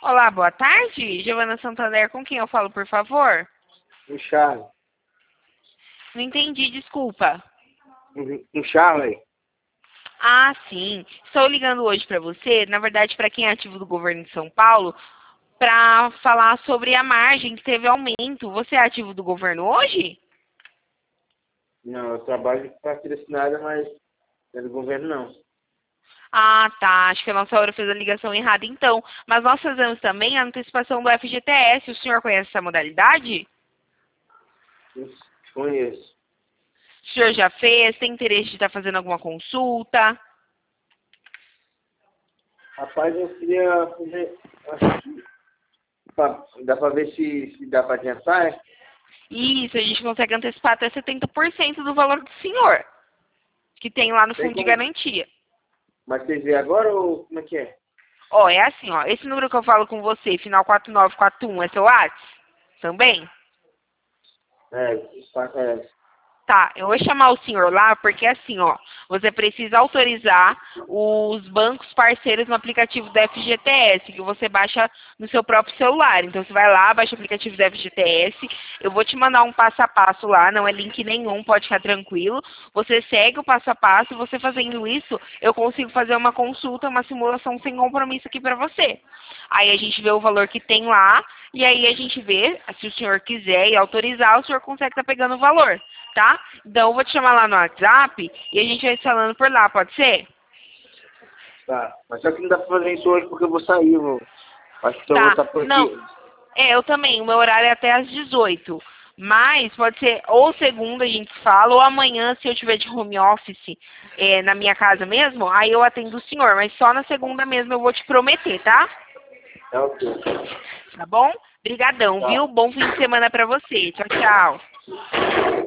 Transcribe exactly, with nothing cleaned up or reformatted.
Olá, boa tarde. Giovana Santander, com quem eu falo, por favor? Um Charlie. Não entendi, desculpa. Um, um Charlie. Ah, sim. Estou ligando hoje para você, na verdade, para quem é ativo do governo de São Paulo, para falar sobre a margem que teve aumento. Você é ativo do governo hoje? Não, eu trabalho para nada, mas não é do governo não. Ah, tá. Acho que a nossa hora fez a ligação errada, então. Mas nós fazemos também a antecipação do F G T S. O senhor conhece essa modalidade? Conheço. O senhor já fez? Tem interesse de estar fazendo alguma consulta? Rapaz, eu queria fazer... acho que pra- Dá para ver se, se dá para adiantar, é? Isso, a gente consegue antecipar até setenta por cento do valor do senhor, que tem lá no Tem fundo de como... garantia. Mas vocês vê agora ou como é que é? Ó, é assim, ó, esse número que eu falo com você, final quatro nove quatro um, é seu WhatsApp? Também? É, pa- é, Tá, eu vou chamar o senhor lá porque assim, ó, você precisa autorizar os bancos parceiros no aplicativo do F G T S, que você baixa no seu próprio celular. Então você vai lá, baixa o aplicativo do F G T S, eu vou te mandar um passo a passo lá, não é link nenhum, pode ficar tranquilo. Você segue o passo a passo e você fazendo isso, eu consigo fazer uma consulta, uma simulação sem compromisso aqui pra você. Aí a gente vê o valor que tem lá, e aí a gente vê, se o senhor quiser e autorizar, o senhor consegue estar pegando o valor, tá? Então eu vou te chamar lá no WhatsApp e a gente vai te falando por lá, pode ser? tá. Mas só que não dá para fazer isso hoje porque eu vou sair, vou. Acho que só vou Tá, estar por não. aqui. É, eu também, o meu horário é até às dezoito. Mas pode ser ou segunda a gente fala, ou amanhã, se eu tiver de home office é, na minha casa mesmo, aí eu atendo o senhor. Mas só na segunda mesmo eu vou te prometer, tá? Tá ok. Tá bom? Brigadão, Tá. viu? Bom fim de semana pra você. Tchau, tchau.